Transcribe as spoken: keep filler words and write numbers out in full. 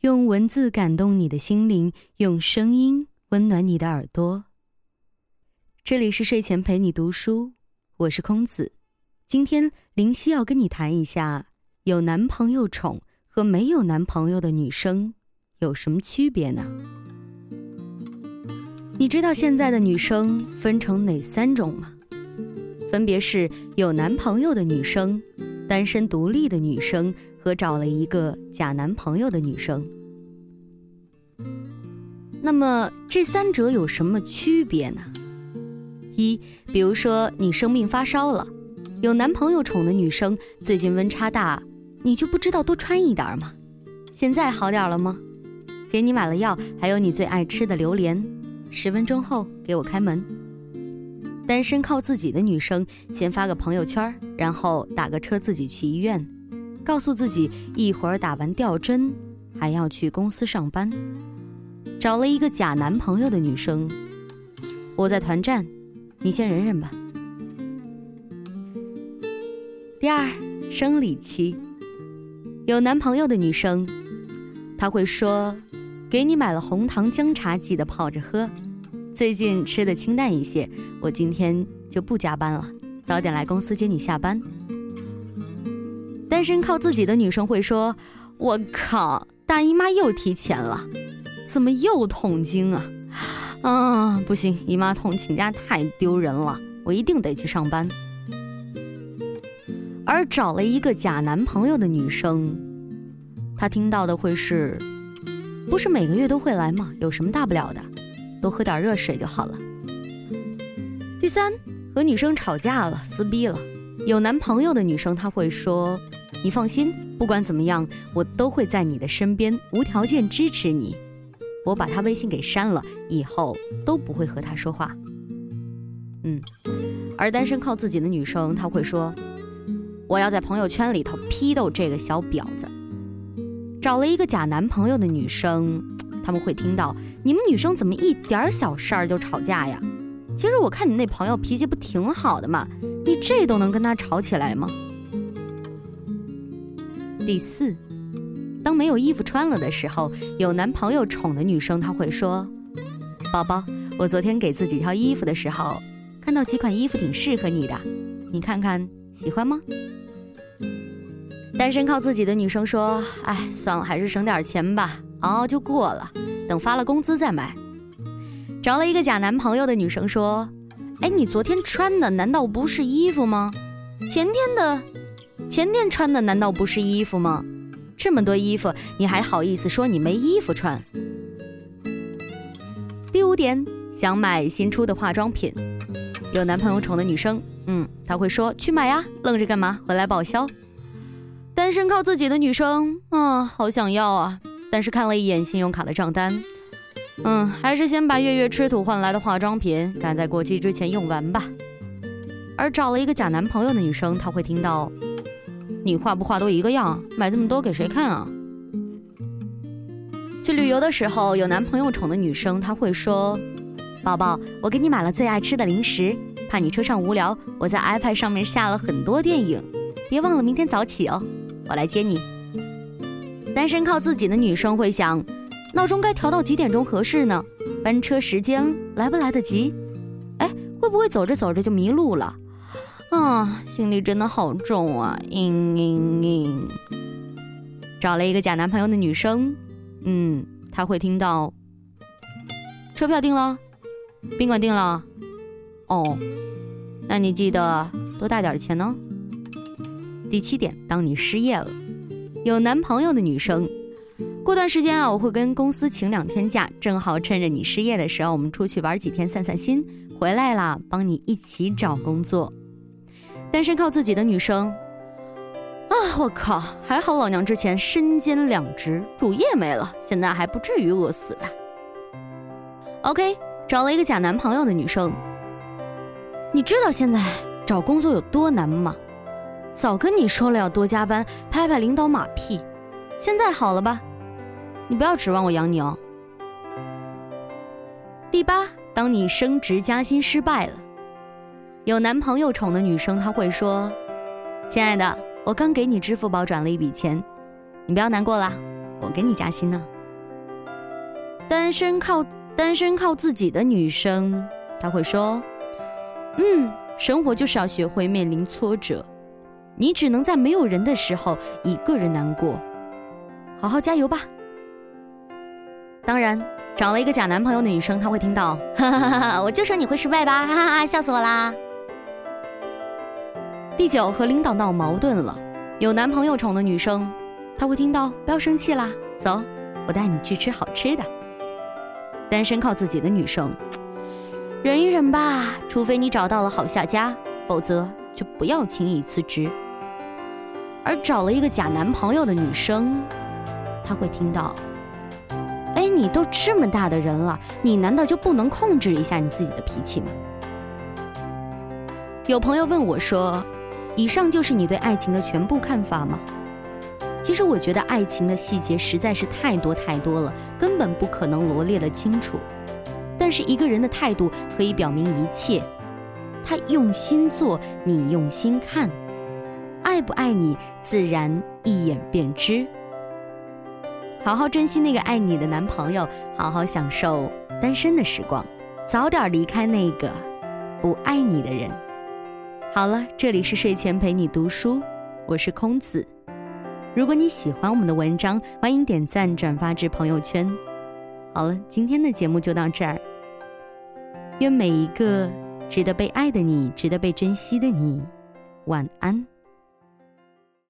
用文字感动你的心灵，用声音温暖你的耳朵。这里是睡前陪你读书，我是空子。今天林夕要跟你谈一下，有男朋友宠和没有男朋友的女生有什么区别呢？你知道现在的女生分成哪三种吗？分别是有男朋友的女生、单身独立的女生和找了一个假男朋友的女生。那么这三者有什么区别呢？一，比如说你生病发烧了，有男朋友宠的女生最近温差大，你就不知道多穿一点吗？现在好点了吗？给你买了药，还有你最爱吃的榴莲，十分钟后给我开门。单身靠自己的女生先发个朋友圈，然后打个车自己去医院，告诉自己一会儿打完吊针还要去公司上班。找了一个假男朋友的女生，我在团战，你先忍忍吧。第二，生理期。有男朋友的女生，她会说给你买了红糖姜茶，记得泡着喝，最近吃的清淡一些，我今天就不加班了，早点来公司接你下班。单身靠自己的女生会说，我靠，大姨妈又提前了，怎么又痛经啊？啊，不行，姨妈痛请假太丢人了，我一定得去上班。而找了一个假男朋友的女生，她听到的会是，不是每个月都会来吗？有什么大不了的，多喝点热水就好了。第三，和女生吵架了，撕逼了，有男朋友的女生她会说，你放心，不管怎么样，我都会在你的身边，无条件支持你。我把他微信给删了，以后都不会和他说话。嗯，而单身靠自己的女生，她会说，我要在朋友圈里头批斗这个小婊子。找了一个假男朋友的女生，他们会听到，你们女生怎么一点小事儿就吵架呀？其实我看你那朋友脾气不挺好的吗？你这都能跟他吵起来吗？第四，当没有衣服穿了的时候，有男朋友宠的女生她会说，宝宝，我昨天给自己挑衣服的时候，看到几款衣服挺适合你的，你看看喜欢吗？单身靠自己的女生说，哎，算了，还是省点钱吧，熬熬就过了，等发了工资再买。找了一个假男朋友的女生说，哎，你昨天穿的难道不是衣服吗？前天的前天穿的难道不是衣服吗？这么多衣服，你还好意思说你没衣服穿？第五点，想买新出的化妆品。有男朋友宠的女生，嗯，她会说，去买呀，愣着干嘛？回来报销。单身靠自己的女生，啊，好想要啊，但是看了一眼信用卡的账单，嗯，还是先把月月吃土换来的化妆品赶在过期之前用完吧。而找了一个假男朋友的女生，她会听到，你画不画都一个样，买这么多给谁看啊？去旅游的时候，有男朋友宠的女生，她会说，宝宝，我给你买了最爱吃的零食，怕你车上无聊，我在 iPad 上面下了很多电影，别忘了明天早起哦，我来接你。单身靠自己的女生会想，闹钟该调到几点钟合适呢？班车时间来不来得及？哎，会不会走着走着就迷路了？啊，心里真的好重啊，嘤嘤嘤。找了一个假男朋友的女生，嗯，她会听到，车票订了，宾馆订了，哦，那你记得多带点钱呢。第七点，当你失业了，有男朋友的女生，过段时间啊，我会跟公司请两天假，正好趁着你失业的时候，我们出去玩几天散散心，回来啦，帮你一起找工作。单身靠自己的女生啊，我靠，还好老娘之前身兼两职，主业没了，现在还不至于饿死吧。 OK， 找了一个假男朋友的女生，你知道现在找工作有多难吗？早跟你说了要多加班，拍拍领导马屁，现在好了吧？你不要指望我养你哦。第八，当你升职加薪失败了，有男朋友宠的女生她会说，亲爱的，我刚给你支付宝转了一笔钱，你不要难过啦，我给你加薪呢。 单身靠单身靠自己的女生，她会说，嗯，生活就是要学会面临挫折，你只能在没有人的时候一个人难过，好好加油吧。当然，找了一个假男朋友的女生，她会听到，哈哈哈哈，我就说你会失败吧，哈哈哈，笑死我啦。第九，和领导闹矛盾了，有男朋友宠的女生，她会听到，不要生气啦，走，我带你去吃好吃的。单身靠自己的女生，忍一忍吧，除非你找到了好下家，否则就不要轻易辞职。而找了一个假男朋友的女生，她会听到，哎，你都这么大的人了，你难道就不能控制一下你自己的脾气吗？有朋友问我说，以上就是你对爱情的全部看法吗？其实我觉得爱情的细节实在是太多太多了，根本不可能罗列得清楚。但是一个人的态度可以表明一切，他用心做，你用心看，爱不爱你自然一眼便知。好好珍惜那个爱你的男朋友，好好享受单身的时光，早点离开那个不爱你的人。好了，这里是睡前陪你读书，我是空子。如果你喜欢我们的文章，欢迎点赞转发至朋友圈。好了，今天的节目就到这儿。愿每一个值得被爱的你，值得被珍惜的你，晚安。